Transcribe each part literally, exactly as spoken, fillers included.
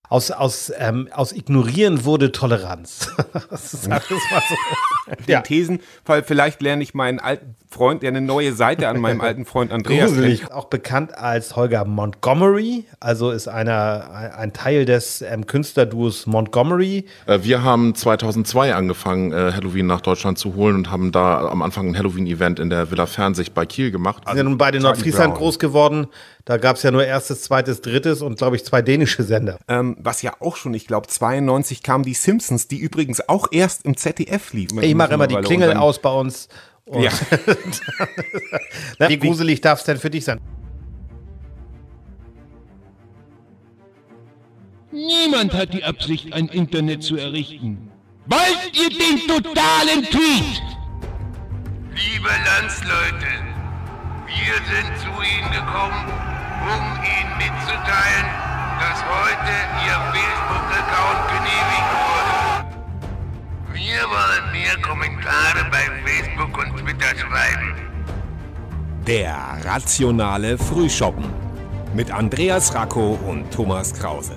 aus, aus, ähm, aus Ignorieren wurde Toleranz. Das ist alles mal so. Die ja. Thesen, weil vielleicht lerne ich meinen alten Freund, der eine neue Seite an meinem alten Freund Andreas kennt. Auch bekannt als Holger Montgomery, also ist einer, ein Teil des ähm, Künstlerduos Montgomery. Wir haben zweitausendzwei angefangen, äh, Halloween nach Deutschland zu holen und haben da am Anfang ein Halloween-Event in der Villa Fernsicht bei Kiel gemacht. Wir sind nun beide in Nordfriesland groß geworden. Da gab es ja nur erstes, zweites, drittes und, glaube ich, zwei dänische Sender. Ähm, was ja auch schon, ich glaube, zweiundneunzig kamen die Simpsons, die übrigens auch erst im Z D F liefen. Ich mache immer die Klingel aus bei uns. Und ja. Na, wie gruselig darf es denn für dich sein? Niemand hat die Absicht, ein Internet zu errichten. Wollt ihr den totalen Tweet? Liebe Landsleute, wir sind zu Ihnen gekommen, um Ihnen mitzuteilen, dass heute Ihr Facebook-Account genehmigt wurde. Wir wollen mehr Kommentare bei Facebook und Twitter schreiben. Der rationale Frühschoppen mit Andreas Racco und Thomas Krause.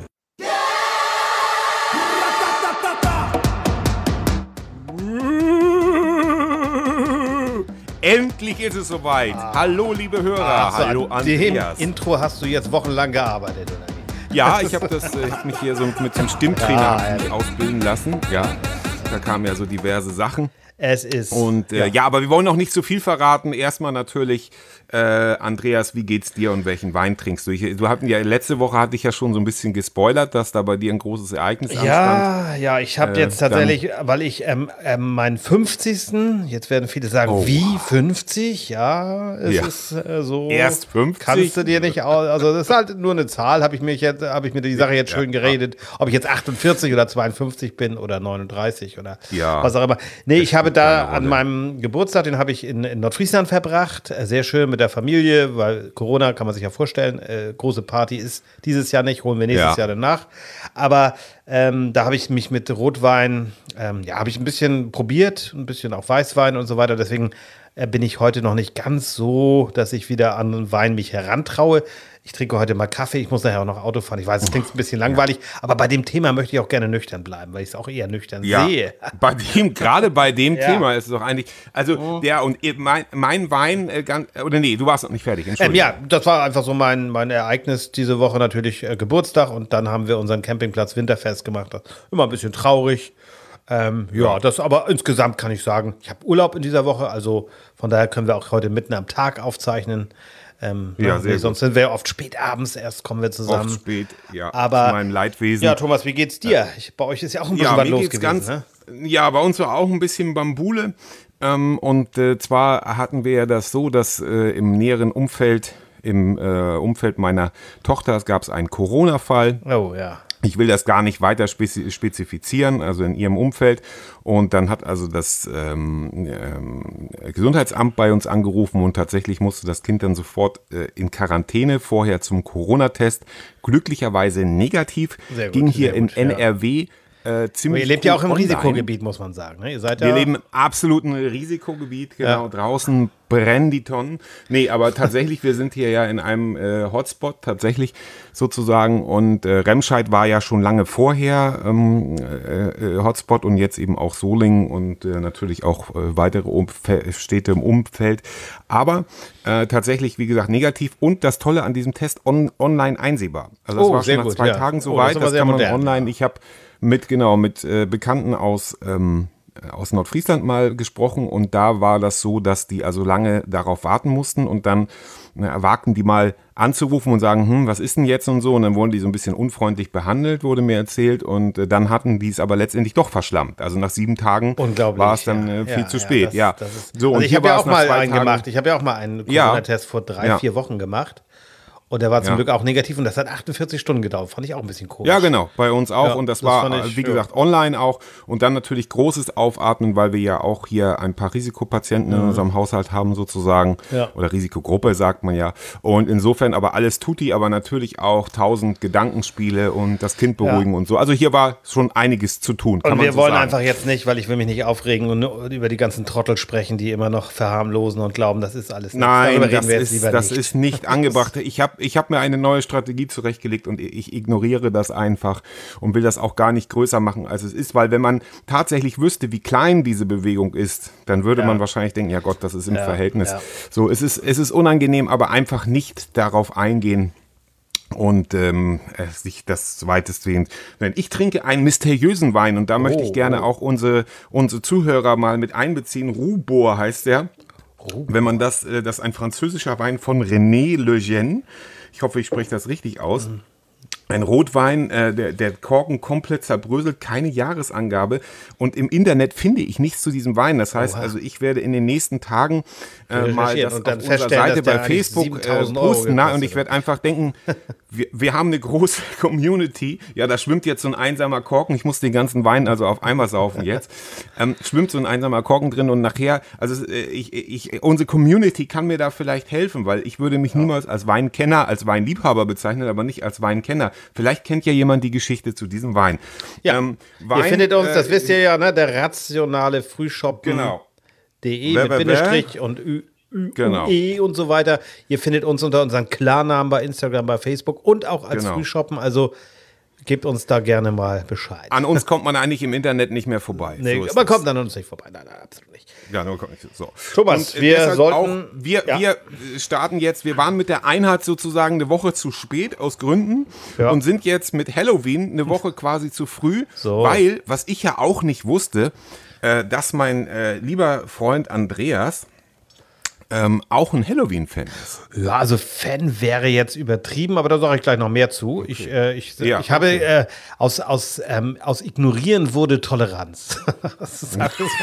Endlich ist es soweit. Ah. Hallo, liebe Hörer. Ach, so, hallo, an Andreas. Dem Intro hast du jetzt wochenlang gearbeitet, oder wie? Ja, ich habe äh, hab mich hier so mit dem Stimmtrainer ja, ausbilden lassen. Ja, da kamen ja so diverse Sachen. Es ist. Und äh, ja. ja, aber wir wollen noch nicht so viel verraten. Erstmal natürlich, äh, Andreas, wie geht's dir und welchen Wein trinkst du? Ich, du hatten ja letzte Woche hatte ich ja schon so ein bisschen gespoilert, dass da bei dir ein großes Ereignis anstand. Ja, ja, ich habe äh, jetzt tatsächlich, weil ich ähm, ähm, meinen fünfzigsten Jetzt werden viele sagen, oh. wie fünfzig? Ja, es ja. ist äh, so. Erst fünfzig? Kannst du dir nicht aus. Also das ist halt nur eine Zahl. Habe ich mich jetzt, habe ich mir die Sache jetzt schön ja, geredet, ja. ob ich jetzt achtundvierzig oder zweiundfünfzig bin oder neununddreißig oder ja. was auch immer. Nee, ich habe da an meinem Geburtstag, den habe ich in, in Nordfriesland verbracht, sehr schön mit der Familie, weil Corona, kann man sich ja vorstellen, äh, große Party ist dieses Jahr nicht, holen wir nächstes ja. Jahr danach. Aber ähm, da habe ich mich mit Rotwein, ähm, ja, habe ich ein bisschen probiert, ein bisschen auch Weißwein und so weiter. Deswegen äh, bin ich heute noch nicht ganz so, dass ich wieder an Wein mich herantraue. Ich trinke heute mal Kaffee, ich muss nachher auch noch Auto fahren. Ich weiß, es klingt ein bisschen langweilig, ja. aber bei dem Thema möchte ich auch gerne nüchtern bleiben, weil ich es auch eher nüchtern ja. sehe. Bei dem, gerade bei dem ja. Thema ist es doch eigentlich, also oh. der und mein, mein Wein, äh, ganz, oder nee, du warst noch nicht fertig, Entschuldigung. Ähm, ja, das war einfach so mein, mein Ereignis diese Woche, natürlich äh, Geburtstag und dann haben wir unseren Campingplatz Winterfest gemacht. Das immer ein bisschen traurig. Ähm, ja, das aber insgesamt kann ich sagen, ich habe Urlaub in dieser Woche, also von daher können wir auch heute mitten am Tag aufzeichnen. Ähm, ja, ne, sehr sonst gut. sind wir oft spät abends erst, kommen wir zusammen. Oft spät, ja, aber, zu meinem Leidwesen. Ja, Thomas, wie geht's dir? Ich, bei euch ist ja auch ein bisschen ja, was mir los geht's gewesen, ganz, ne? Ja, bei uns war auch ein bisschen Bambule. Ähm, und äh, zwar hatten wir ja das so, dass äh, im näheren Umfeld, im äh, Umfeld meiner Tochter gab es einen Corona-Fall. Oh, ja. Ich will das gar nicht weiter spezifizieren, also in ihrem Umfeld. Und dann hat also das ähm, ähm, Gesundheitsamt bei uns angerufen und tatsächlich musste das Kind dann sofort äh, in Quarantäne, vorher zum Corona-Test. Glücklicherweise negativ, Sehr gut, ging hier sehr in gut, N ja. R W äh, ziemlich. Aber ihr lebt ja auch im online. Risikogebiet, muss man sagen. Ne? Ihr seid ja Wir leben im absoluten Risikogebiet, genau. Ja. Draußen brennen die Tonnen. Nee, aber tatsächlich, wir sind hier ja in einem äh, Hotspot, tatsächlich sozusagen. Und äh, Remscheid war ja schon lange vorher ähm, äh, Hotspot und jetzt eben auch Solingen und äh, natürlich auch äh, weitere Umf- Städte im Umfeld. Aber äh, tatsächlich, wie gesagt, negativ. Und das Tolle an diesem Test, on- online einsehbar. Also das Oh, war sehr schon nach gut, zwei ja. Tagen Oh, soweit. das ist das aber sehr kann man modern. online. Ich habe mit, genau, mit äh, Bekannten aus ähm, aus Nordfriesland mal gesprochen und da war das so, dass die also lange darauf warten mussten und dann na, wagten die mal anzurufen und sagen, hm, was ist denn jetzt und so und dann wurden die so ein bisschen unfreundlich behandelt, wurde mir erzählt und äh, dann hatten die es aber letztendlich doch verschlammt. Also nach sieben Tagen war es dann äh, viel ja, zu ja, spät. das, ja, das ist, so also und ich hier habe ja war auch es nach mal zwei einen Tagen, gemacht. Ich habe ja auch mal einen Ja. Corona-Test vor drei, Ja. vier Wochen gemacht. Und der war zum Ja. Glück auch negativ und das hat achtundvierzig Stunden gedauert. Fand ich auch ein bisschen komisch. Ja, genau, bei uns auch. Ja, und das, das war, fand ich, wie gesagt, online auch. Und dann natürlich großes Aufatmen, weil wir ja auch hier ein paar Risikopatienten in unserem Haushalt haben sozusagen. Ja. Oder Risikogruppe, sagt man ja. Und insofern aber alles tutti, aber natürlich auch tausend Gedankenspiele und das Kind beruhigen Ja. und so. Also hier war schon einiges zu tun, kann Und man wir so wollen sagen. einfach jetzt nicht, weil ich will mich nicht aufregen und nur über die ganzen Trottel sprechen, die immer noch verharmlosen und glauben, das ist alles nichts. Nein, Darüber das, reden wir jetzt ist, lieber das nicht. ist nicht angebracht. Ich habe ich hab mir eine neue Strategie zurechtgelegt und ich ignoriere das einfach und will das auch gar nicht größer machen, als es ist, weil wenn man tatsächlich wüsste, wie klein diese Bewegung ist, dann würde ja. man wahrscheinlich denken, ja Gott, das ist im ja, Verhältnis. Ja. So, es ist, es ist unangenehm, aber einfach nicht darauf eingehen und ähm, sich das weitestgehend. Ich trinke einen mysteriösen Wein und da oh, möchte ich gerne oh. auch unsere, unsere Zuhörer mal mit einbeziehen. Rubor heißt der. Oh. Wenn man das, das ist ein französischer Wein von René Lejeune. Ich hoffe, ich spreche das richtig aus. Mhm. Ein Rotwein, äh, der, der Korken komplett zerbröselt, keine Jahresangabe. Und im Internet finde ich nichts zu diesem Wein. Das heißt, Oha. also ich werde in den nächsten Tagen äh, mal das auf unserer Seite bei Facebook äh, posten. Na, und ich werde einfach denken, wir, wir haben eine große Community. Ja, da schwimmt jetzt so ein einsamer Korken. Ich muss den ganzen Wein also auf einmal saufen jetzt. Ähm, schwimmt so ein einsamer Korken drin und nachher, also äh, ich, ich, unsere Community kann mir da vielleicht helfen, weil ich würde mich ja. niemals als Weinkenner, als Weinliebhaber bezeichnen, aber nicht als Weinkenner. Vielleicht kennt ja jemand die Geschichte zu diesem Wein. Ja, ähm, Wein, ihr findet uns, das äh, wisst ihr ja, ne, der rationale Frühschoppen. Genau. De mit Bindestrich und Ü, Ü, genau. E und so weiter. Ihr findet uns unter unseren Klarnamen bei Instagram, bei Facebook und auch als genau. Frühschoppen. Also gebt uns da gerne mal Bescheid. An uns kommt man eigentlich im Internet nicht mehr vorbei. Nee, so aber kommt an uns nicht vorbei. Nein, nein, absolut nicht. Ja, nur so. Thomas, und wir sollten... Auch, wir, ja. wir starten jetzt, wir waren mit der Einheit sozusagen eine Woche zu spät aus Gründen ja. und sind jetzt mit Halloween eine Woche quasi zu früh, so. weil, was ich ja auch nicht wusste, äh, dass mein äh, lieber Freund Andreas Ähm, auch ein Halloween-Fan ist. Ja, also Fan wäre jetzt übertrieben, aber da sage ich gleich noch mehr zu. Okay. Ich, äh, ich, ja, ich habe okay. äh, aus, aus, ähm, aus Ignorieren wurde Toleranz. das, mal so.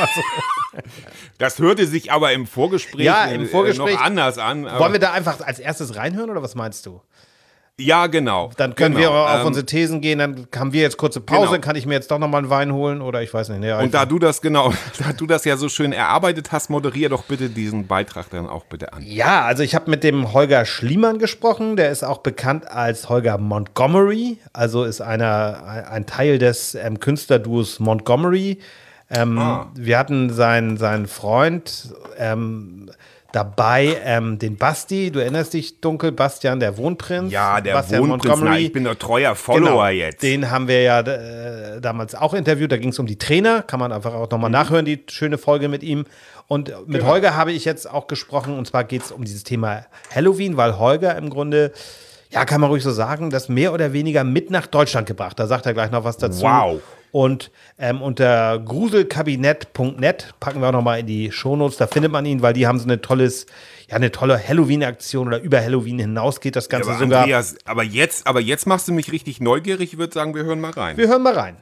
Das hörte sich aber im Vorgespräch, ja, im Vorgespräch äh, noch anders an. Wollen wir da einfach als erstes reinhören oder was meinst du? Ja, genau. Dann können genau. wir auf ähm, unsere Thesen gehen, dann haben wir jetzt kurze Pause, genau. kann ich mir jetzt doch nochmal einen Wein holen oder ich weiß nicht. Nee, und da du das genau, da du das ja so schön erarbeitet hast, moderier doch bitte diesen Beitrag dann auch bitte an. Ja, also ich habe mit dem Holger Schliemann gesprochen, der ist auch bekannt als Holger Montgomery, also ist einer, ein Teil des ähm, Künstlerduos Montgomery. Ähm, ah. Wir hatten seinen, seinen Freund ähm, dabei, ähm, den Basti, du erinnerst dich dunkel, Bastian, der Wohnprinz. Ja, der Bastian Wohnprinz, na, ich bin doch treuer Follower genau, jetzt. Den haben wir ja äh, damals auch interviewt, da ging es um die Trainer, kann man einfach auch nochmal mhm. nachhören, die schöne Folge mit ihm. Und mit genau. Holger habe ich jetzt auch gesprochen, und zwar geht es um dieses Thema Halloween, weil Holger im Grunde, ja, kann man ruhig so sagen, das mehr oder weniger mit nach Deutschland gebracht. Da sagt er gleich noch was dazu. Wow. Und ähm, unter gruselkabinett punkt net packen wir auch nochmal in die Shownotes, da findet man ihn, weil die haben so eine tolles, ja, eine tolle Halloween-Aktion oder über Halloween hinaus geht das Ganze ja, aber sogar. Andreas, aber jetzt, aber jetzt machst du mich richtig neugierig, ich würde sagen, wir hören mal rein. Wir hören mal rein.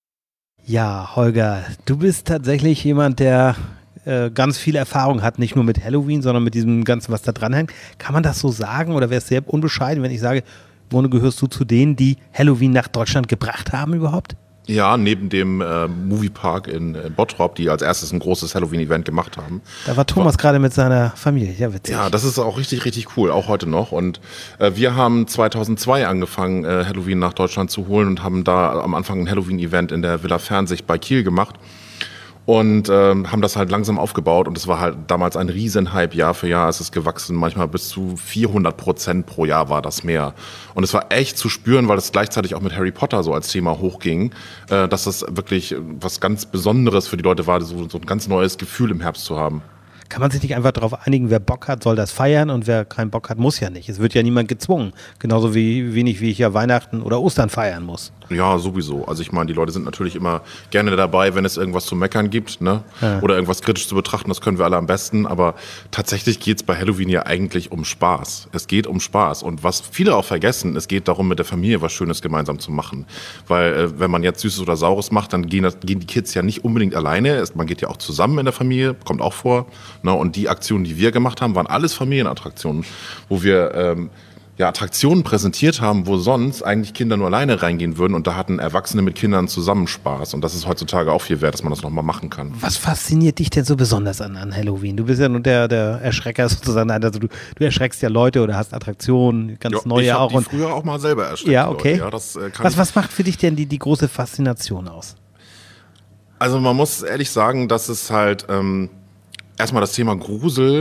Ja, Holger, du bist tatsächlich jemand, der äh, ganz viel Erfahrung hat, nicht nur mit Halloween, sondern mit diesem Ganzen, was da dranhängt. Kann man das so sagen oder wäre es sehr unbescheiden, wenn ich sage, Wohne, gehörst du zu denen, die Halloween nach Deutschland gebracht haben überhaupt? Ja, neben dem äh, Moviepark in äh, Bottrop, die als erstes ein großes Halloween-Event gemacht haben. Da war Thomas war, gerade mit seiner Familie, ja witzig. Ja, das ist auch richtig, richtig cool, auch heute noch. Und äh, wir haben zweitausendzwei angefangen, äh, Halloween nach Deutschland zu holen und haben da am Anfang ein Halloween-Event in der Villa Fernsicht bei Kiel gemacht. Und ähm, haben das halt langsam aufgebaut und es war halt damals ein Riesenhype, Jahr für Jahr ist es gewachsen, manchmal bis zu vierhundert Prozent pro Jahr war das mehr. Und es war echt zu spüren, weil es gleichzeitig auch mit Harry Potter so als Thema hochging, äh, dass das wirklich was ganz Besonderes für die Leute war, so, so ein ganz neues Gefühl im Herbst zu haben. Kann man sich nicht einfach darauf einigen, wer Bock hat, soll das feiern und wer keinen Bock hat, muss ja nicht. Es wird ja niemand gezwungen. Genauso wie wenig, wie ich ja Weihnachten oder Ostern feiern muss. Ja, sowieso. Also ich meine, die Leute sind natürlich immer gerne dabei, wenn es irgendwas zu meckern gibt, ne? Ja. Oder irgendwas kritisch zu betrachten, das können wir alle am besten. Aber tatsächlich geht es bei Halloween ja eigentlich um Spaß. Es geht um Spaß. Und was viele auch vergessen, es geht darum, mit der Familie was Schönes gemeinsam zu machen. Weil äh, wenn man jetzt Süßes oder Saures macht, dann gehen, das, gehen die Kids ja nicht unbedingt alleine. Man geht ja auch zusammen in der Familie, kommt auch vor. Ne? Und die Aktionen, die wir gemacht haben, waren alles Familienattraktionen, wo wir ähm, ja, Attraktionen präsentiert haben, wo sonst eigentlich Kinder nur alleine reingehen würden und da hatten Erwachsene mit Kindern zusammen Spaß und das ist heutzutage auch viel wert, dass man das nochmal machen kann. Was fasziniert dich denn so besonders an, an Halloween? Du bist ja nur der, der Erschrecker sozusagen, also du, du erschreckst ja Leute oder hast Attraktionen, ganz jo, neue ich auch. Ich habe früher auch mal selber erschreckt. Ja, okay. Leute. Ja, das, äh, kann was, ich was macht für dich denn die, die große Faszination aus? Also man muss ehrlich sagen, dass es halt ähm, erstmal das Thema Grusel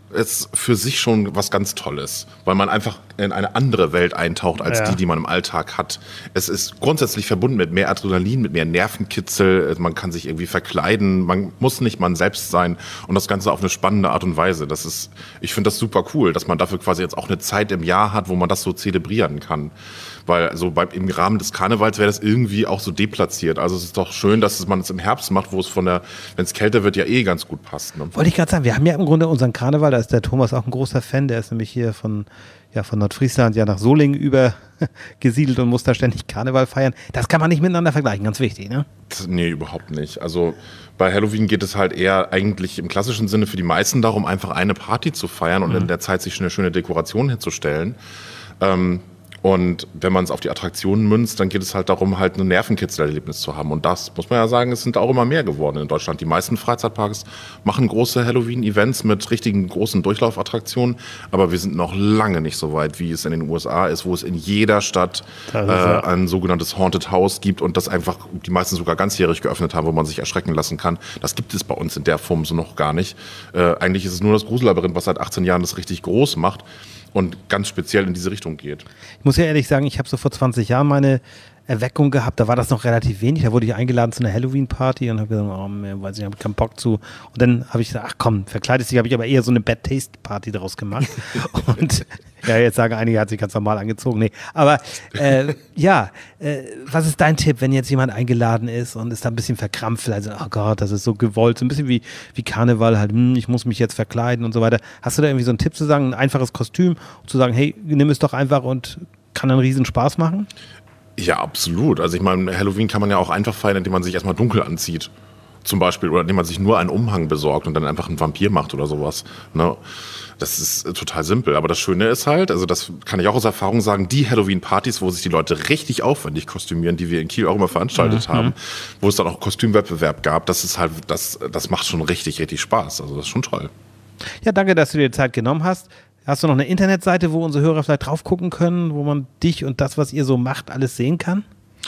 ist für sich schon was ganz Tolles, weil man einfach in eine andere Welt eintaucht als Ja. die, die man im Alltag hat. Es ist grundsätzlich verbunden mit mehr Adrenalin, mit mehr Nervenkitzel. Man kann sich irgendwie verkleiden, man muss nicht man selbst sein und das Ganze auf eine spannende Art und Weise. Das ist, ich finde das super cool, dass man dafür quasi jetzt auch eine Zeit im Jahr hat, wo man das so zelebrieren kann. Weil also beim, im Rahmen des Karnevals wäre das irgendwie auch so deplatziert. Also es ist doch schön, dass man es im Herbst macht, wo es von der, wenn es kälter wird, ja eh ganz gut passt. Ne? Wollte ich gerade sagen, wir haben ja im Grunde unseren Karneval, da ist der Thomas auch ein großer Fan, der ist nämlich hier von, ja, von Nordfriesland ja nach Solingen übergesiedelt und muss da ständig Karneval feiern. Das kann man nicht miteinander vergleichen, ganz wichtig, ne? Nee, überhaupt nicht. Also bei Halloween geht es halt eher eigentlich im klassischen Sinne für die meisten darum, einfach eine Party zu feiern und mhm. in der Zeit sich eine schöne Dekoration hinzustellen. Ähm, Und wenn man es auf die Attraktionen münzt, dann geht es halt darum, halt ein Nervenkitzelerlebnis zu haben. Und das, muss man ja sagen, es sind auch immer mehr geworden in Deutschland. Die meisten Freizeitparks machen große Halloween-Events mit richtigen großen Durchlaufattraktionen. Aber wir sind noch lange nicht so weit, wie es in den U S A ist, wo es in jeder Stadt äh, ein sogenanntes Haunted House gibt und das einfach die meisten sogar ganzjährig geöffnet haben, wo man sich erschrecken lassen kann. Das gibt es bei uns in der Form so noch gar nicht. Äh, eigentlich ist es nur das Grusellabyrinth, was seit achtzehn Jahren das richtig groß macht und ganz speziell in diese Richtung geht. Ich muss ja ehrlich sagen, ich habe so vor zwanzig Jahren meine Erweckung gehabt, da war das noch relativ wenig, da wurde ich eingeladen zu einer Halloween-Party und habe gesagt, oh, mehr, weiß ich, habe keinen Bock zu. Und dann habe ich gesagt, ach komm, verkleidest dich, habe ich aber eher so eine Bad-Taste-Party daraus gemacht. Und ja, jetzt sagen einige, hat sich ganz normal angezogen. Nee, aber äh, ja, äh, was ist dein Tipp, wenn jetzt jemand eingeladen ist und ist da ein bisschen verkrampft, also, oh Gott, das ist so gewollt, so ein bisschen wie, wie Karneval halt, hm, ich muss mich jetzt verkleiden und so weiter. Hast du da irgendwie so einen Tipp zu sagen, ein einfaches Kostüm, zu sagen, hey, nimm es doch einfach und kann einen riesen Spaß machen? Ja, absolut. Also ich meine, Halloween kann man ja auch einfach feiern, indem man sich erstmal dunkel anzieht. Zum Beispiel. Oder indem man sich nur einen Umhang besorgt und dann einfach einen Vampir macht oder sowas. Ne? Das ist total simpel. Aber das Schöne ist halt, also das kann ich auch aus Erfahrung sagen, die Halloween-Partys, wo sich die Leute richtig aufwendig kostümieren, die wir in Kiel auch immer veranstaltet mhm. haben, wo es dann auch Kostümwettbewerb gab, das ist halt, das, das macht schon richtig, richtig Spaß. Also das ist schon toll. Ja, danke, dass du dir Zeit genommen hast. Hast du noch eine Internetseite, wo unsere Hörer vielleicht drauf gucken können, wo man dich und das, was ihr so macht, alles sehen kann?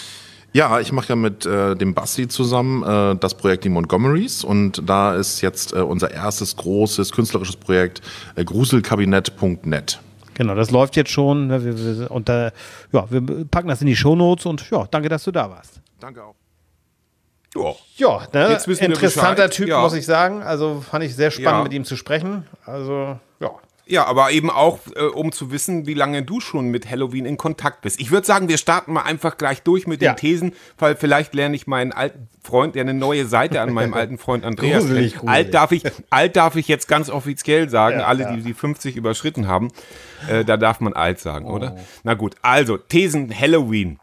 Ja, ich mache ja mit äh, dem Basti zusammen äh, das Projekt Die Montgomerys und da ist jetzt äh, unser erstes großes künstlerisches Projekt äh, gruselkabinett punkt net. Genau, das läuft jetzt schon wir, wir, und äh, ja, wir packen das in die Shownotes und ja, danke, dass du da warst. Danke auch. Oh. Ja, ne? Jetzt wissen wir Interessanter Bescheid. Typ, Ja. muss ich sagen. Also fand ich sehr spannend, Ja. mit ihm zu sprechen. Also, ja. Ja, aber eben auch, äh, um zu wissen, wie lange du schon mit Halloween in Kontakt bist. Ich würde sagen, wir starten mal einfach gleich durch mit Ja. den Thesen, weil vielleicht lerne ich meinen alten Freund, der eine neue Seite an meinem alten Freund Andreas Gruselig, kennt. gruselig. Alt darf ich, alt darf ich jetzt ganz offiziell sagen, Ja, alle, ja. die die fünfzig überschritten haben, äh, da darf man alt sagen, oder? Na gut, also Thesen Halloween.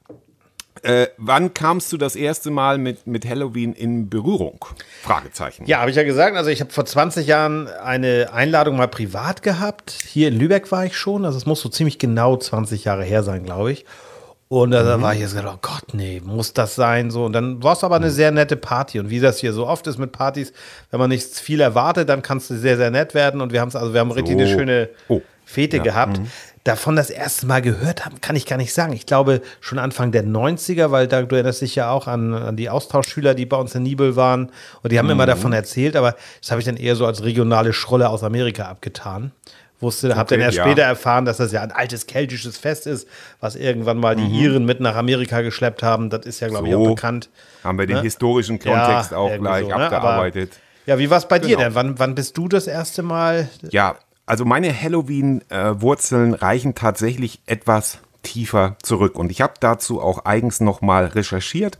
Äh, wann kamst du das erste Mal mit, mit Halloween in Berührung? Fragezeichen. Ja, habe ich ja gesagt. Also ich habe vor zwanzig Jahren eine Einladung mal privat gehabt. Hier in Lübeck war ich schon. Also es muss so ziemlich genau zwanzig Jahre her sein, glaube ich. Und äh, da war ich jetzt gedacht, oh Gott, nee, muss das sein? So. Und dann war es aber eine sehr nette Party. Und wie das hier so oft ist mit Partys, wenn man nicht viel erwartet, dann kann es sehr, sehr nett werden. Und wir haben es, also wir haben richtig eine schöne Oh. Fete Ja. gehabt. Davon das erste Mal gehört haben, kann ich gar nicht sagen. Ich glaube schon Anfang der neunziger, weil da, du erinnerst dich ja auch an, an die Austauschschüler, die bei uns in Nibel waren. Und die haben immer davon erzählt, aber das habe ich dann eher so als regionale Schrolle aus Amerika abgetan. Wusste, okay, habe dann erst ja. später erfahren, dass das ja ein altes keltisches Fest ist, was irgendwann mal die Iren mit nach Amerika geschleppt haben. Das ist ja, glaube ich, So. auch bekannt. Haben wir den Ne? historischen Kontext Ja, auch irgendwie gleich so, ne? abgearbeitet. Aber, ja, wie war es bei dir Genau. denn? Wann, wann bist du das erste Mal? Ja, also meine Halloween-Wurzeln reichen tatsächlich etwas tiefer zurück. Und ich habe dazu auch eigens nochmal recherchiert.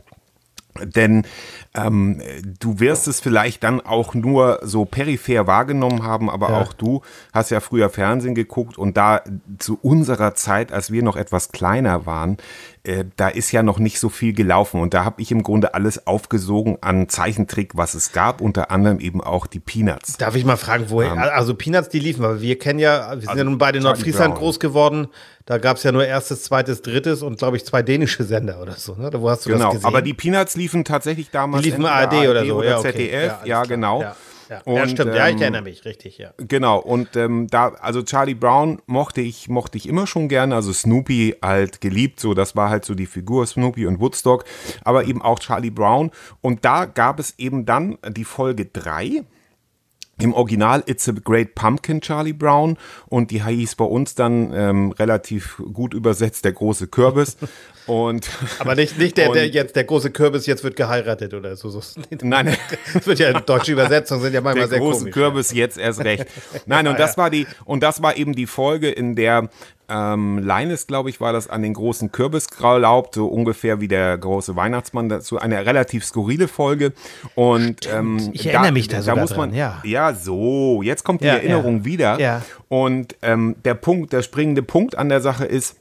Denn ähm, du wirst es vielleicht dann auch nur so peripher wahrgenommen haben, aber Ja. auch du hast ja früher Fernsehen geguckt und da zu unserer Zeit, als wir noch etwas kleiner waren, äh, da ist ja noch nicht so viel gelaufen und da habe ich im Grunde alles aufgesogen an Zeichentrick, was es gab, unter anderem eben auch die Peanuts. Darf ich mal fragen, woher? Also Peanuts, die liefen, aber wir kennen ja, wir sind Also ja nun beide in Charlie Nordfriesland Brown. groß geworden. Da gab es ja nur erstes, zweites, drittes und glaube ich zwei dänische Sender oder so. Ne? Wo hast du Genau, das gesehen? aber die Peanuts liefen tatsächlich damals Die liefen entweder A R D oder so, ja, okay. Z D F, Ja, alles ja, klar. genau. Ja, ja. Und, ja stimmt, ja, ich ähm, erinnere mich, richtig, ja. Genau, und ähm, da, also Charlie Brown mochte ich, mochte ich immer schon gerne, also Snoopy halt geliebt, so, das war halt so die Figur Snoopy und Woodstock, aber eben auch Charlie Brown. Und da gab es eben dann die Folge drei. Im Original It's a Great Pumpkin, Charlie Brown, und die hieß bei uns dann ähm, relativ gut übersetzt der große Kürbis. Und, aber nicht, nicht der, der jetzt der große Kürbis jetzt wird geheiratet oder so. so. Nein, das wird ja deutsche Übersetzungen sind ja manchmal sehr komisch. Der große Kürbis ja. Jetzt erst recht. Nein, und das war die und das war eben die Folge, in der ähm, Linus, glaube ich, war das, an den großen Kürbis glaubt, so ungefähr wie der große Weihnachtsmann. Dazu eine relativ skurrile Folge. Und ähm, ich erinnere da, mich da, da sogar muss man, dran, ja. Ja, so, jetzt kommt die ja, Erinnerung ja. wieder. Ja. Und ähm, der Punkt, der springende Punkt an der Sache ist,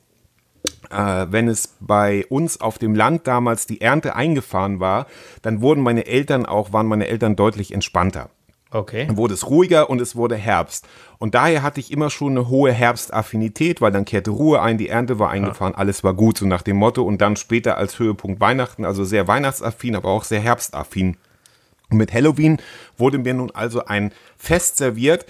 Äh, wenn es bei uns auf dem Land damals die Ernte eingefahren war, dann wurden meine Eltern auch, waren meine Eltern deutlich entspannter. Okay. Dann wurde es ruhiger und es wurde Herbst. Und daher hatte ich immer schon eine hohe Herbstaffinität, weil dann kehrte Ruhe ein, die Ernte war eingefahren, ja. Alles war gut, so nach dem Motto. Und dann später als Höhepunkt Weihnachten, also sehr weihnachtsaffin, aber auch sehr herbstaffin. Und mit Halloween wurde mir nun also ein Fest serviert,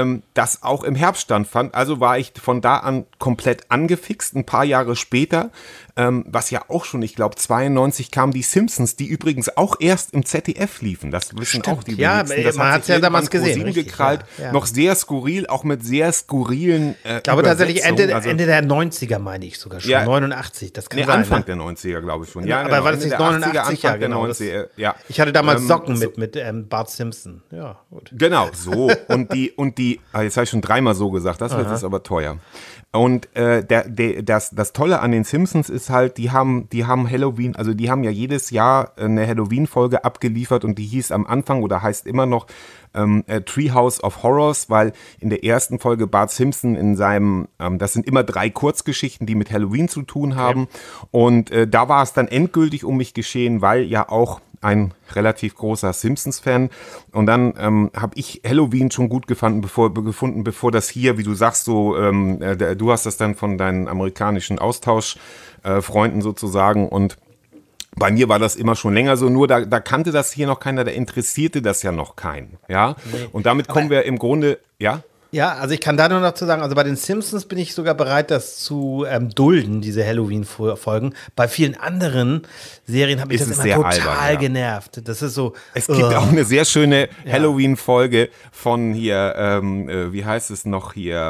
das auch im Herbst stattfand. Also war ich von da an komplett angefixt. Ein paar Jahre später, ähm, was ja auch schon, ich glaube, zweiundneunzig kamen die Simpsons, die übrigens auch erst im Z D F liefen. Das wissen Stimmt. auch die ja, wenigsten. Das man hat es ja damals gesehen. Gekrallt. Ja, ja. Noch sehr skurril, auch mit sehr skurrilen äh, Ich glaube tatsächlich Ende, also, Ende der neunziger, meine ich sogar schon. Ja, neunundachtzig, das kann nee, sein. Anfang Ne? der neunziger, glaube ich schon. Ja, Ja, aber genau. war das nicht neunundachtzig? achtziger, Ja, genau. Das, neunziger, ja. Ich hatte damals Ähm, Socken so, mit, mit ähm, Bart Simpson. Ja, gut. Genau, so. Und die, und die, ah, jetzt habe ich schon dreimal so gesagt, das wird jetzt aber teuer. Und äh, der, der, das, das Tolle an den Simpsons ist halt, die haben, die haben Halloween, also die haben ja jedes Jahr eine Halloween-Folge abgeliefert und die hieß am Anfang oder heißt immer noch ähm, Treehouse of Horrors, weil in der ersten Folge Bart Simpson in seinem, ähm, das sind immer drei Kurzgeschichten, die mit Halloween zu tun haben. Okay. Und äh, da war es dann endgültig um mich geschehen, weil ja auch ein relativ großer Simpsons-Fan. Und dann ähm, habe ich Halloween schon gut gefunden, bevor, gefunden, bevor das hier, wie du sagst, so, ähm, äh, du hast das dann von deinen amerikanischen Austauschfreunden äh, sozusagen. Und bei mir war das immer schon länger so, nur da, da kannte das hier noch keiner, da interessierte das ja noch keinen. Ja? Nee. Und damit kommen Aber wir im Grunde, ja? Ja, also ich kann da nur noch zu sagen, also bei den Simpsons bin ich sogar bereit, das zu ähm, dulden, diese Halloween-Folgen. Bei vielen anderen Serien habe ich das immer total albern, ja. genervt. Das ist so. Es gibt uh. auch eine sehr schöne ja. Halloween-Folge von hier, ähm, äh, wie heißt es noch hier,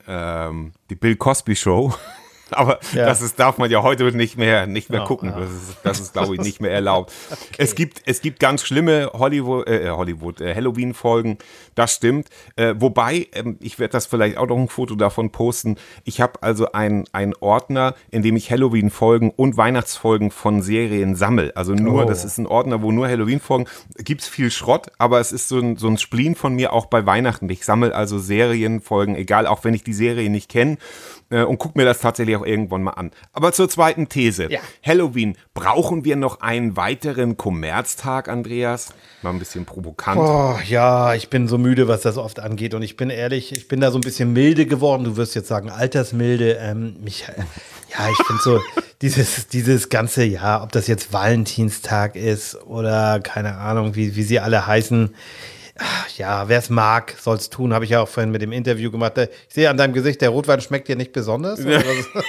ähm, die Bill Cosby Show. Aber ja. das ist, darf man ja heute nicht mehr, nicht mehr oh, gucken. Ja. Das ist, das ist glaube ich, nicht mehr erlaubt. Okay. Es gibt, es gibt ganz schlimme Hollywood, äh, Hollywood äh, Halloween-Folgen, das stimmt. Äh, wobei, ähm, ich werde das vielleicht auch noch ein Foto davon posten. Ich habe also einen Ordner, in dem ich Halloween-Folgen und Weihnachtsfolgen von Serien sammle. Also nur, oh. das ist ein Ordner, wo nur Halloween-Folgen, gibt es viel Schrott, aber es ist so ein, so ein Spleen von mir auch bei Weihnachten. Ich sammle also Serienfolgen, egal, auch wenn ich die Serie nicht kenne. Und guck mir das tatsächlich auch irgendwann mal an. Aber zur zweiten These. Ja. Halloween, brauchen wir noch einen weiteren Kommerztag, Andreas? Mal ein bisschen provokant. Oh, ja, ich bin so müde, was das oft angeht. Und ich bin ehrlich, ich bin da so ein bisschen milde geworden. Du wirst jetzt sagen, altersmilde. Ähm, mich, äh, ja, ich finde so, dieses, dieses ganze, ja, ob das jetzt Valentinstag ist oder keine Ahnung, wie, wie sie alle heißen. Ja, wer es mag, soll es tun, habe ich ja auch vorhin mit dem Interview gemacht. Ich sehe an deinem Gesicht, der Rotwein schmeckt dir nicht besonders. Oder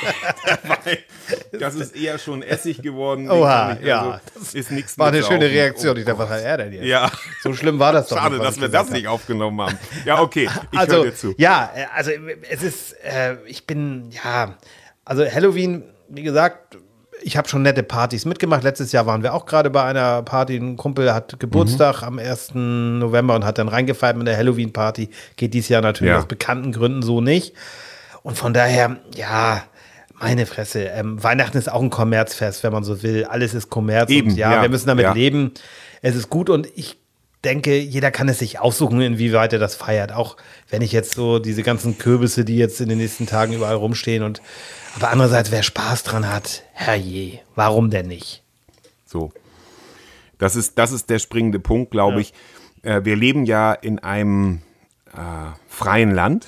das ist eher schon Essig geworden. Oha, ich, ja. Also, das ist nichts war eine schöne Reaktion. Oh, ich dachte, was hat er denn jetzt? Ja. So schlimm war das doch. Schade, nicht, dass wir das nicht aufgenommen haben. Ja, okay, ich also, höre dir zu. Ja, also es ist, äh, ich bin, ja, also Halloween, wie gesagt, ich habe schon nette Partys mitgemacht. Letztes Jahr waren wir auch gerade bei einer Party. Ein Kumpel hat Geburtstag mhm. am ersten November und hat dann reingefeiert mit der Halloween-Party. Geht dieses Jahr natürlich ja. aus bekannten Gründen so nicht. Und von daher, ja, meine Fresse. Ähm, Weihnachten ist auch ein Kommerzfest, wenn man so will. Alles ist Kommerz. Eben, und ja, ja, wir müssen damit ja. leben. Es ist gut und ich denke, jeder kann es sich aussuchen, inwieweit er das feiert. Auch wenn ich jetzt so diese ganzen Kürbisse, die jetzt in den nächsten Tagen überall rumstehen und aber andererseits, wer Spaß dran hat, herrje, warum denn nicht? So, das ist, das ist der springende Punkt, glaube ja. ich. Äh, wir leben ja in einem äh, freien Land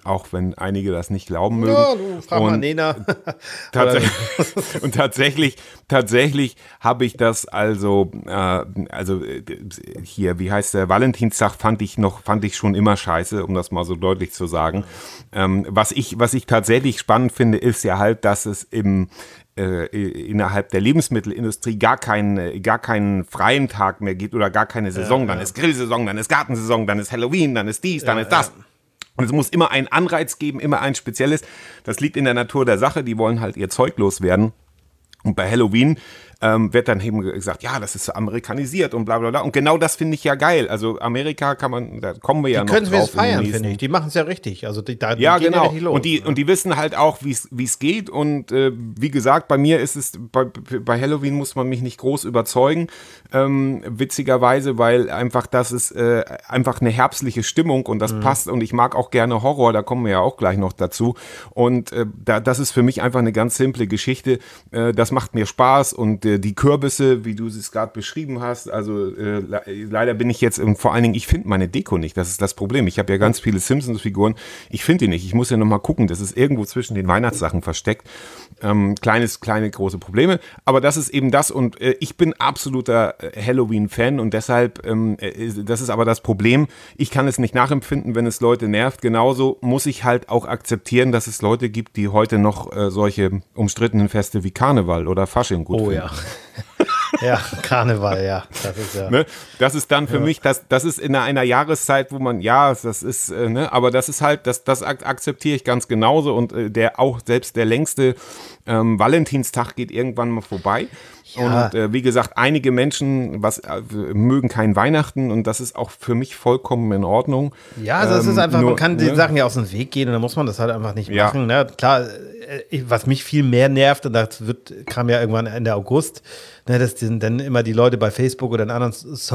auch wenn einige das nicht glauben mögen. Ja, du frag mal Nena. Tatsächlich, und tatsächlich, tatsächlich habe ich das also, äh, also hier, wie heißt der, Valentinstag fand ich noch, fand ich schon immer scheiße, um das mal so deutlich zu sagen. Ähm, was ich, was ich tatsächlich spannend finde, ist ja halt, dass es im Äh, innerhalb der Lebensmittelindustrie gar keinen, gar keinen freien Tag mehr gibt oder gar keine Saison. Ja, dann ja. ist Grillsaison, dann ist Gartensaison, dann ist Halloween, dann ist dies, dann ja, ist das. Ja. Und es muss immer einen Anreiz geben, immer ein spezielles. Das liegt in der Natur der Sache. Die wollen halt ihr Zeug loswerden. Und bei Halloween ähm, wird dann eben gesagt, ja, das ist so amerikanisiert und bla bla bla. Und genau das finde ich ja geil. Also Amerika kann man, da kommen wir ja die noch drauf. Die können es feiern, finde ich. Die machen es ja richtig. Also die, da, die ja, gehen genau. ja richtig los. Und die, und die wissen halt auch, wie es geht. Und äh, wie gesagt, bei mir ist es, bei, bei Halloween muss man mich nicht groß überzeugen. Ähm, witzigerweise, weil einfach das ist äh, einfach eine herbstliche Stimmung und das mhm. passt. Und ich mag auch gerne Horror, da kommen wir ja auch gleich noch dazu. Und äh, da, das ist für mich einfach eine ganz simple Geschichte. Äh, das macht mir Spaß und äh, die Kürbisse, wie du es gerade beschrieben hast, also äh, le- leider bin ich jetzt, und vor allen Dingen, ich finde meine Deko nicht, das ist das Problem. Ich habe ja ganz viele Simpsons-Figuren, ich finde die nicht, ich muss ja nochmal gucken, das ist irgendwo zwischen den Weihnachtssachen versteckt. Ähm, kleines, kleine, große Probleme, aber das ist eben das und äh, ich bin absoluter Halloween-Fan und deshalb, ähm, äh, das ist aber das Problem, ich kann es nicht nachempfinden, wenn es Leute nervt, genauso muss ich halt auch akzeptieren, dass es Leute gibt, die heute noch äh, solche umstrittenen Feste wie Karneval oder Fasching gut oh, finden. Ja. Ja, Karneval, ja. Das ist, ja. Ne? Das ist dann für ja. mich, das, das ist in einer Jahreszeit, wo man, ja, das ist, äh, ne, aber das ist halt, das, das ak- akzeptiere ich ganz genauso und äh, der auch selbst der längste ähm, Valentinstag geht irgendwann mal vorbei. Ja. Und äh, wie gesagt, einige Menschen was, äh, mögen kein Weihnachten und das ist auch für mich vollkommen in Ordnung. Ja, also es ähm, ist einfach, nur, man kann ne? die Sachen ja aus dem Weg gehen und dann muss man das halt einfach nicht ja. machen. Ne? Klar, äh, was mich viel mehr nervt, und das wird, kam ja irgendwann Ende August, ne, dass die, dann immer die Leute bei Facebook oder in anderen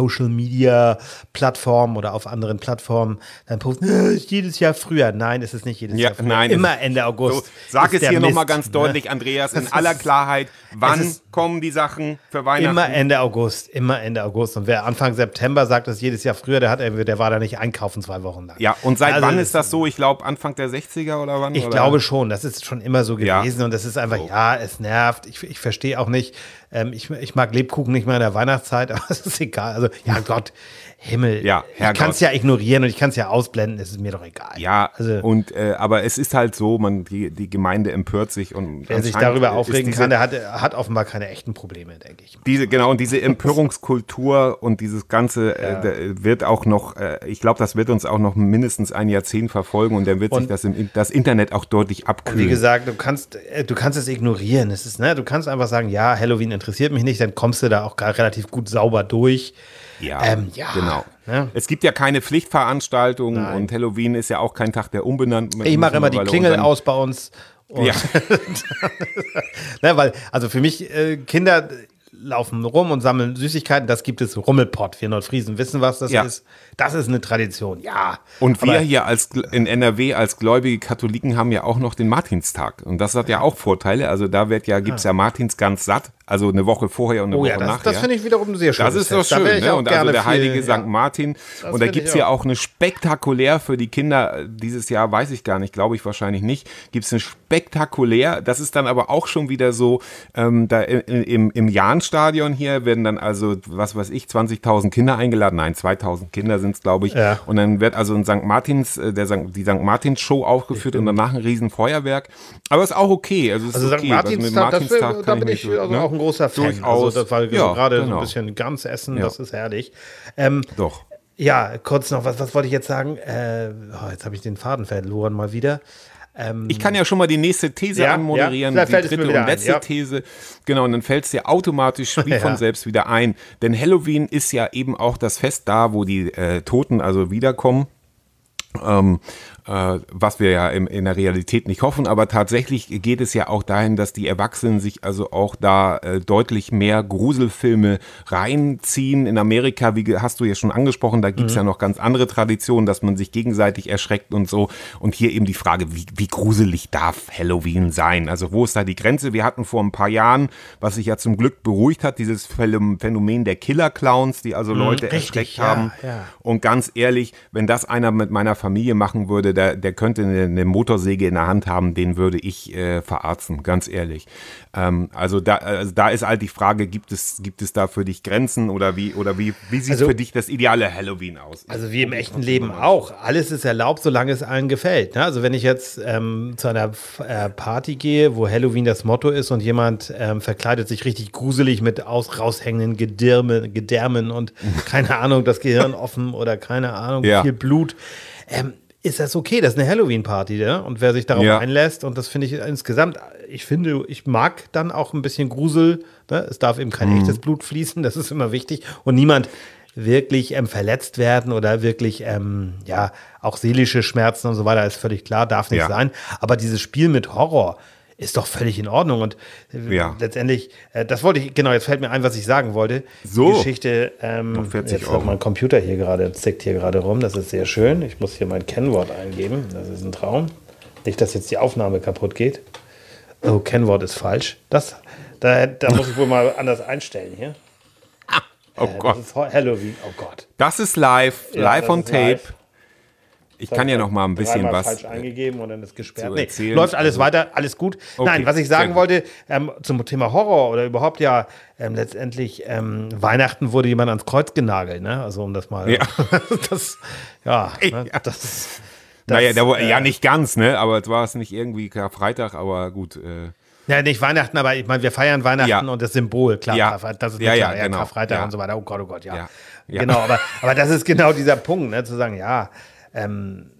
Social-Media-Plattformen oder auf anderen Plattformen dann posten, äh, ist jedes Jahr früher. Nein, es ist nicht jedes ja, Jahr früher. Nein, immer Ende August. So, sag es hier nochmal ganz ne? deutlich, Andreas, in aller Klarheit, wann ist, kommen die Sachen für Weihnachten? Immer Ende August, immer Ende August. Und wer Anfang September sagt, das jedes Jahr früher, der hat der war da nicht einkaufen zwei Wochen lang. Ja, und seit also, wann ist das so? Ich glaube Anfang der sechziger oder wann? Ich oder? glaube schon, das ist schon immer so gewesen ja. und das ist einfach, so. ja, es nervt. Ich, ich verstehe auch nicht, ähm, ich, ich mag Lebkuchen nicht mehr in der Weihnachtszeit, aber es ist egal. Also, ja Gott, Himmel, ja, ich kann es ja ignorieren und ich kann es ja ausblenden, es ist mir doch egal. Ja, also, und äh, aber es ist halt so, man die, die Gemeinde empört sich und wer sich darüber aufregen diese, kann, der hat, hat offenbar keine echten Probleme, denke ich. Diese genau und diese Empörungskultur und dieses ganze ja. äh, wird auch noch, äh, ich glaube, das wird uns auch noch mindestens ein Jahrzehnt verfolgen und dann wird und, sich das im das Internet auch deutlich abkühlen. Wie gesagt, du kannst du kannst es ignorieren, es ist ne, du kannst einfach sagen, ja, Halloween interessiert mich nicht, dann kommst du da auch gar relativ gut sauber durch. Ja, ähm, ja, genau. Ja. Es gibt ja keine Pflichtveranstaltungen Nein. und Halloween ist ja auch kein Tag, der umbenannt wird. Ich mache immer die Klingel aus bei uns. Und ja. ne, weil, also für mich, äh, Kinder laufen rum und sammeln Süßigkeiten, das gibt es Rummelpott. Wir Nordfriesen wissen, was das ja. ist. Das ist eine Tradition, ja. Und wir hier als in N R W als gläubige Katholiken haben ja auch noch den Martinstag. Und das hat ja auch Vorteile. Also da wird ja, gibt's ja Martins ganz satt. Also eine Woche vorher und eine oh, Woche ja, das, nachher. Das finde ich wiederum sehr schön. Das ist doch schön. Ne? Und also der heilige viel, Sankt Martin. Ja. Und da gibt es ja auch eine spektakulär für die Kinder, dieses Jahr weiß ich gar nicht, glaube ich wahrscheinlich nicht, gibt es eine spektakulär, das ist dann aber auch schon wieder so, ähm, da im, im Jahnstadion hier werden dann also, was weiß ich, zwanzigtausend Kinder eingeladen. Nein, zweitausend Kinder sind es, glaube ich. Ja. Und dann wird also ein Sankt Martins, der Sankt, die Sankt Martins Show aufgeführt und danach ein Riesenfeuerwerk. Aber ist auch okay. Also, ist also okay. Sankt Martinstag, das will, da bin ich, ich also ne? auch ein großer Fan. Durchaus. Also das war ja, gerade genau. so ein bisschen Gans essen, ja. das ist herrlich. Ähm, Doch. Ja, kurz noch, was, was wollte ich jetzt sagen? Äh, oh, jetzt habe ich den Faden verloren mal wieder. Ähm, ich kann ja schon mal die nächste These ja, anmoderieren, ja, die dritte und letzte ja. These. Genau, und dann fällt es dir automatisch wie ja. von selbst wieder ein. Denn Halloween ist ja eben auch das Fest da, wo die äh, Toten also wiederkommen. Ähm, äh, was wir ja im, in der Realität nicht hoffen, aber tatsächlich geht es ja auch dahin, dass die Erwachsenen sich also auch da äh, deutlich mehr Gruselfilme reinziehen. In Amerika, wie hast du ja schon angesprochen, da gibt es mhm. ja noch ganz andere Traditionen, dass man sich gegenseitig erschreckt und so. Und hier eben die Frage, wie, wie gruselig darf Halloween sein? Also wo ist da die Grenze? Wir hatten vor ein paar Jahren, was sich ja zum Glück beruhigt hat, dieses Phänomen der Killer-Clowns, die also Leute mhm, erschreckt ja, haben. Ja. Und ganz ehrlich, wenn das einer mit meiner Familie machen würde, der, der könnte eine, eine Motorsäge in der Hand haben, den würde ich äh, verarzen, ganz ehrlich. Ähm, also, da, also da ist halt die Frage, gibt es, gibt es da für dich Grenzen oder wie, oder wie, wie sieht Also- für dich das ideale Halloween aus? Also wie im echten Leben auch. Alles ist erlaubt, solange es allen gefällt. Ne? Also wenn ich jetzt ähm, zu einer äh, Party gehe, wo Halloween das Motto ist und jemand ähm, verkleidet sich richtig gruselig mit aus, raushängenden Gedärme, Gedärmen und keine Ahnung, das Gehirn offen oder keine Ahnung, Ja. viel Blut, ähm, ist das okay. Das ist eine Halloween-Party, ne? Und wer sich darauf Ja. einlässt, und das finde ich insgesamt, ich finde, ich mag dann auch ein bisschen Grusel. Ne? Es darf eben kein echtes Blut fließen, das ist immer wichtig. Und niemand wirklich ähm, verletzt werden oder wirklich, ähm, ja, auch seelische Schmerzen und so weiter, ist völlig klar, darf nicht Ja. sein. Aber dieses Spiel mit Horror ist doch völlig in Ordnung. Und äh, Ja. letztendlich, äh, das wollte ich, genau, jetzt fällt mir ein, was ich sagen wollte. So. Die Geschichte, ähm, Noch vierzig jetzt Euro. auch mein Computer hier gerade, zickt hier gerade rum, das ist sehr schön. Ich muss hier mein Kennwort eingeben, das ist ein Traum. Nicht, dass jetzt die Aufnahme kaputt geht. Oh, Kennwort ist falsch. Das, da, da muss ich wohl mal anders einstellen hier. Oh Äh, Gott. Das ist Halloween, oh Gott. Das ist live, Ja, live das on ist tape. live. Ich kann ja noch mal ein bisschen Dreimal was. falsch eingegeben und dann ist gesperrt. zu Nee, erzählen. läuft alles Also- weiter, alles gut. Okay, Nein, was ich sehr sagen gut. wollte ähm, zum Thema Horror oder überhaupt ja ähm, letztendlich ähm, Weihnachten wurde jemand ans Kreuz genagelt, ne? Also um das mal. Ja. das, ja, ne? Ja. das, das. Naja, der, war- äh, ja, nicht ganz, ne? Aber es war es nicht irgendwie Karfreitag, aber gut. Äh, Ja, nicht Weihnachten, aber ich meine, wir feiern Weihnachten Ja. und das Symbol, klar, Ja. Karfreitag, das ist Ja, mir ja, klar, ja, genau. Karfreitag Ja. und so weiter. Oh Gott, oh Gott, ja. Ja. Ja. Genau, aber, aber das ist genau dieser Punkt, ne, zu sagen, ja, ähm,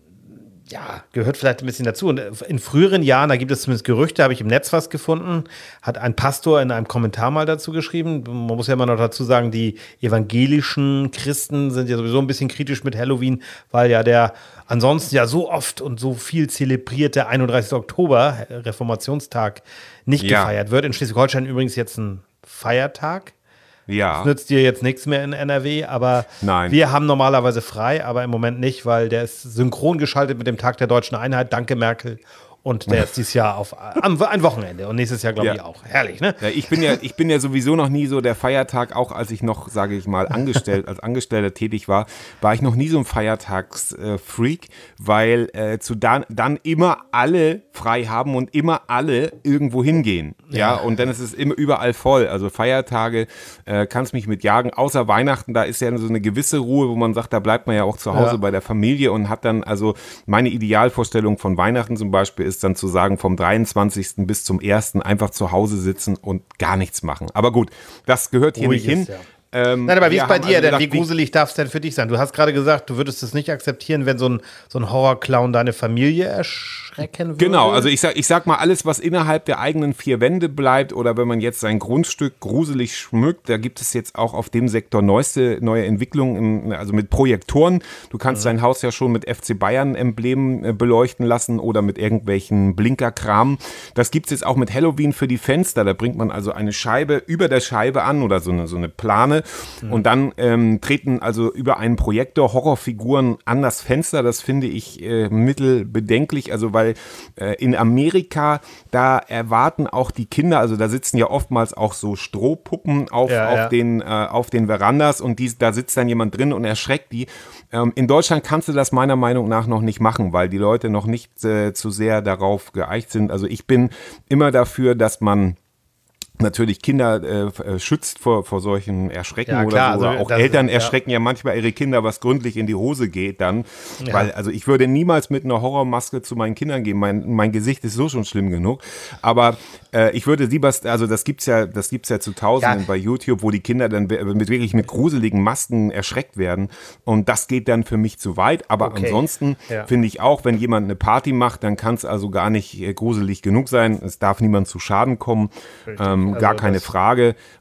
ja, gehört vielleicht ein bisschen dazu. Und in früheren Jahren, da gibt es zumindest Gerüchte, habe ich im Netz was gefunden, hat ein Pastor in einem Kommentar mal dazu geschrieben. Man muss ja immer noch dazu sagen, die evangelischen Christen sind ja sowieso ein bisschen kritisch mit Halloween, weil ja der ansonsten ja so oft und so viel zelebrierte einunddreißigster Oktober, Reformationstag, nicht Ja. gefeiert wird. In Schleswig-Holstein übrigens jetzt ein Feiertag. ja. Das nützt dir jetzt nichts mehr in N R W, aber Nein. wir haben normalerweise frei, aber im Moment nicht, weil der ist synchron geschaltet mit dem Tag der deutschen Einheit. Danke, Merkel. Und der ist dieses Jahr auf am, ein Wochenende und nächstes Jahr, glaube Ja. ich, auch. Herrlich, ne? Ja, ich bin ja, ich bin ja sowieso noch nie so der Feiertag, auch als ich noch, sage ich mal, angestellt, als Angestellter tätig war, war ich noch nie so ein Feiertagsfreak, weil äh, zu dann, dann immer alle frei haben und immer alle irgendwo hingehen. Ja, und dann ist es immer überall voll. Also Feiertage äh, kannst mich mit jagen, außer Weihnachten, da ist ja so eine gewisse Ruhe, wo man sagt, da bleibt man ja auch zu Hause Ja. bei der Familie und hat dann, also meine Idealvorstellung von Weihnachten zum Beispiel ist dann zu sagen, vom dreiundzwanzigsten bis zum ersten einfach zu Hause sitzen und gar nichts machen. Aber gut, das gehört hier Ruhig nicht hin. ist, ja. Ähm, Nein, aber wie wir ist bei haben dir also denn? gedacht, Wie gruselig darf es denn für dich sein? Du hast gerade gesagt, du würdest es nicht akzeptieren, wenn so ein, so ein Horrorclown deine Familie erschrecken würde. Genau, also ich sag, ich sag mal, alles, was innerhalb der eigenen vier Wände bleibt oder wenn man jetzt sein Grundstück gruselig schmückt, da gibt es jetzt auch auf dem Sektor neueste, neue Entwicklungen, im, also mit Projektoren. Du kannst dein Haus ja schon mit F C Bayern-Emblemen äh, beleuchten lassen oder mit irgendwelchen Blinkerkram. Das gibt's jetzt auch mit Halloween für die Fenster. Da bringt man also eine Scheibe über der Scheibe an oder so eine, so eine Plane und dann ähm, treten also über einen Projektor Horrorfiguren an das Fenster. Das finde ich äh, mittelbedenklich, also weil äh, in Amerika, da erwarten auch die Kinder, also da sitzen ja oftmals auch so Strohpuppen auf, Ja, auf, ja. Den, äh, auf den Verandas und die, da sitzt dann jemand drin und erschreckt die. Ähm, in Deutschland kannst du das meiner Meinung nach noch nicht machen, weil die Leute noch nicht äh, zu sehr darauf geeicht sind. Also ich bin immer dafür, dass man natürlich Kinder äh, schützt vor, vor solchen Erschrecken Ja, oder klar, so. Oder also auch das- Eltern ja. erschrecken ja manchmal ihre Kinder, was gründlich in die Hose geht dann. Ja. Weil, also ich würde niemals mit einer Horrormaske zu meinen Kindern gehen. Mein, mein Gesicht ist so schon schlimm genug. Aber äh, ich würde lieber, also das gibt's ja, das gibt's ja zu Tausenden Ja. bei YouTube, wo die Kinder dann we- mit wirklich mit gruseligen Masken erschreckt werden. Und das geht dann für mich zu weit. Aber Okay. ansonsten Ja. finde ich auch, wenn jemand eine Party macht, dann kann es also gar nicht äh, gruselig genug sein. Es darf niemand zu Schaden kommen. Ähm, Also gar keine das- Frage.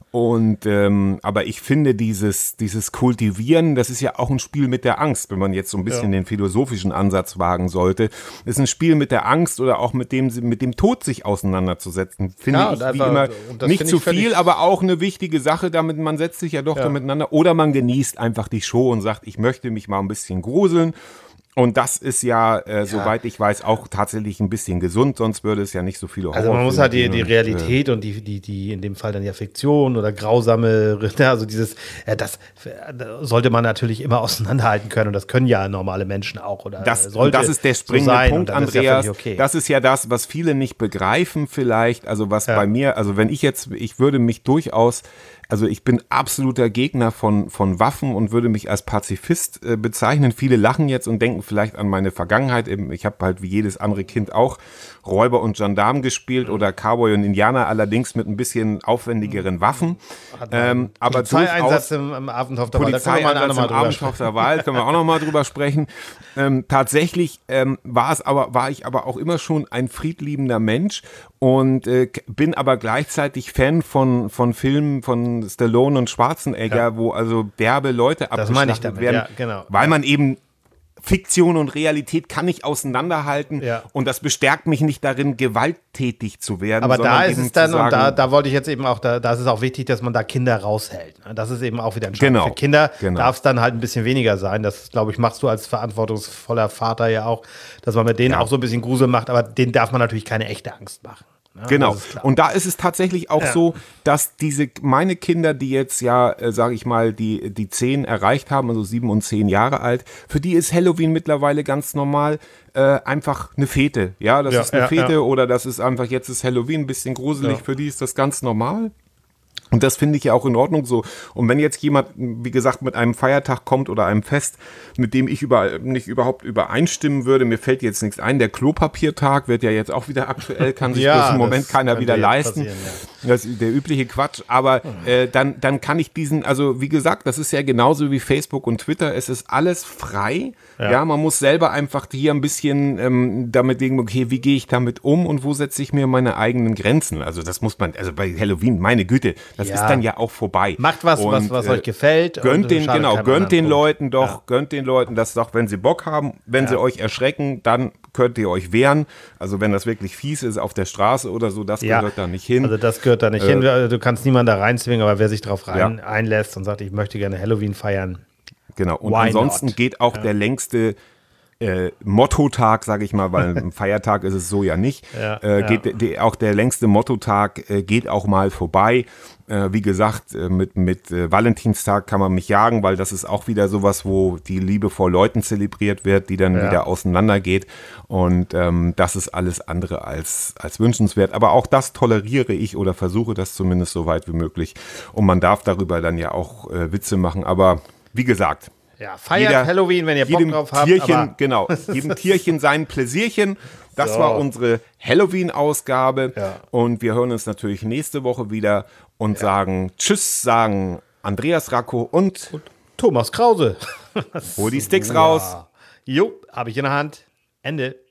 Und ähm, aber ich finde dieses dieses Kultivieren, das ist ja auch ein Spiel mit der Angst, wenn man jetzt so ein bisschen Ja. den philosophischen Ansatz wagen sollte, ist ein Spiel mit der Angst oder auch mit dem mit dem Tod sich auseinanderzusetzen. Finde Ja, ich und wie einfach- immer und das nicht finde zu ich völlig- viel, aber auch eine wichtige Sache. Damit man setzt sich ja doch Ja. da miteinander oder man genießt einfach die Show und sagt, ich möchte mich mal ein bisschen gruseln. Und das ist ja, äh, ja, soweit ich weiß, auch tatsächlich ein bisschen gesund, sonst würde es ja nicht so viele Horrorfilme Also man muss halt die, die und, Realität äh, und die, die, die in dem Fall dann ja Fiktion oder grausame, also dieses, äh, das sollte man natürlich immer auseinanderhalten können und das können ja normale Menschen auch. Oder das, sollte das ist der springende so Punkt, Andreas. Ja okay. Das ist ja das, was viele nicht begreifen vielleicht, also was ja. bei mir, also wenn ich jetzt, ich würde mich durchaus Also ich bin absoluter Gegner von, von Waffen und würde mich als Pazifist äh, bezeichnen. Viele lachen jetzt und denken vielleicht an meine Vergangenheit. Ich habe halt wie jedes andere Kind auch Räuber und Gendarm gespielt oder Cowboy und Indianer, allerdings mit ein bisschen aufwendigeren Waffen. Ähm, aber Polizeieinsatz im, im Abendhofter Wald, Polizeieinsatz im Abendhofter Wald, können wir auch noch mal drüber sprechen. Ähm, tatsächlich ähm, war es aber, war ich aber auch immer schon ein friedliebender Mensch und äh, bin aber gleichzeitig Fan von, von Filmen von Stallone und Schwarzenegger, ja. wo also derbe Leute abgeschlachtet werden, ja, genau. weil man eben Fiktion und Realität kann ich auseinanderhalten ja. und das bestärkt mich nicht darin, gewalttätig zu werden. Aber da ist es dann, sagen, und da, da wollte ich jetzt eben auch, da, da ist es auch wichtig, dass man da Kinder raushält. Das ist eben auch wieder entscheidend. Genau, Für Kinder genau. darf es dann halt ein bisschen weniger sein. Das, glaube ich, machst du als verantwortungsvoller Vater ja auch, dass man mit denen ja. auch so ein bisschen Grusel macht, aber denen darf man natürlich keine echte Angst machen. Ja, genau. Und da ist es tatsächlich auch ja. so, dass diese, meine Kinder, die jetzt ja, äh, sage ich mal, die, die zehn erreicht haben, also sieben und zehn Jahre alt, für die ist Halloween mittlerweile ganz normal äh, einfach eine Fete. Ja, das ja, ist eine ja, Fete ja. oder das ist einfach, jetzt ist Halloween ein bisschen gruselig, ja. für die ist das ganz normal. Und das finde ich ja auch in Ordnung so. Und wenn jetzt jemand, wie gesagt, mit einem Feiertag kommt oder einem Fest, mit dem ich über, nicht überhaupt übereinstimmen würde, mir fällt jetzt nichts ein. Der Klopapiertag wird ja jetzt auch wieder aktuell, kann sich ja, das im Moment keiner wieder leisten. Ja. Das ist der übliche Quatsch. Aber äh, dann, dann kann ich diesen, also wie gesagt, das ist ja genauso wie Facebook und Twitter. Es ist alles frei. Ja, ja man muss selber einfach hier ein bisschen ähm, damit denken, okay, wie gehe ich damit um und wo setze ich mir meine eigenen Grenzen? Also das muss man, also bei Halloween, meine Güte, das ja. ist dann ja auch vorbei. Macht was, und, was, was äh, euch gefällt. Gönnt den, genau, gönnt den Leuten doch, ja. gönnt den Leuten das doch, wenn sie Bock haben, wenn ja. sie euch erschrecken, dann könnt ihr euch wehren. Also wenn das wirklich fies ist auf der Straße oder so, das ja. gehört da nicht hin. Also das gehört da nicht äh, hin. Du kannst niemanden da reinzwingen, aber wer sich darauf rein, ja. einlässt und sagt, ich möchte gerne Halloween feiern. Genau, und ansonsten not? geht auch ja. der längste Äh, Motto-Tag, sage ich mal, weil ein Feiertag ist es so ja nicht, ja, äh, ja. geht de, auch der längste Motto-Tag äh, geht auch mal vorbei. Äh, wie gesagt, äh, mit, mit äh, Valentinstag kann man mich jagen, weil das ist auch wieder sowas, wo die Liebe vor Leuten zelebriert wird, die dann ja. wieder auseinandergeht und ähm, das ist alles andere als, als wünschenswert. Aber auch das toleriere ich oder versuche das zumindest so weit wie möglich und man darf darüber dann ja auch äh, Witze machen, aber wie gesagt, ja, feiert jeder, Halloween, wenn ihr Bock drauf habt. Tierchen, aber genau, jedem Tierchen sein Pläsierchen. Das so. war unsere Halloween-Ausgabe. Ja. Und wir hören uns natürlich nächste Woche wieder und ja. sagen Tschüss, sagen Andreas Racco und, und Thomas Krause. Hol die Sticks raus. Jo, habe ich in der Hand. Ende.